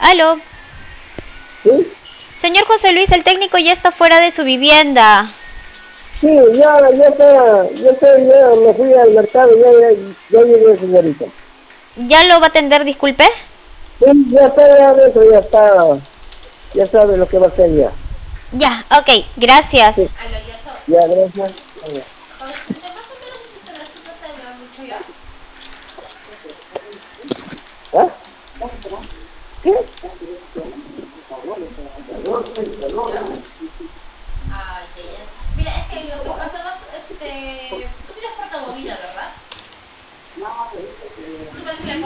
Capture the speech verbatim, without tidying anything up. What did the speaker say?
Aló. ¿Sí? Señor José Luis, el técnico ya está fuera de su vivienda. Sí, ya, ya está, ya está, ya me fui al mercado, ya, ya, ya llegué, señorita. ¿Ya lo va a atender, disculpe? Sí, ya está, ya adentro, ya está, ya sabe lo que va a hacer ya. Ya, ok, gracias. Sí, ya, gracias. Ya. ¿Ah? ¿Qué? Mira, es que lo que pasaba, este, tú tienes portabobina, ¿verdad?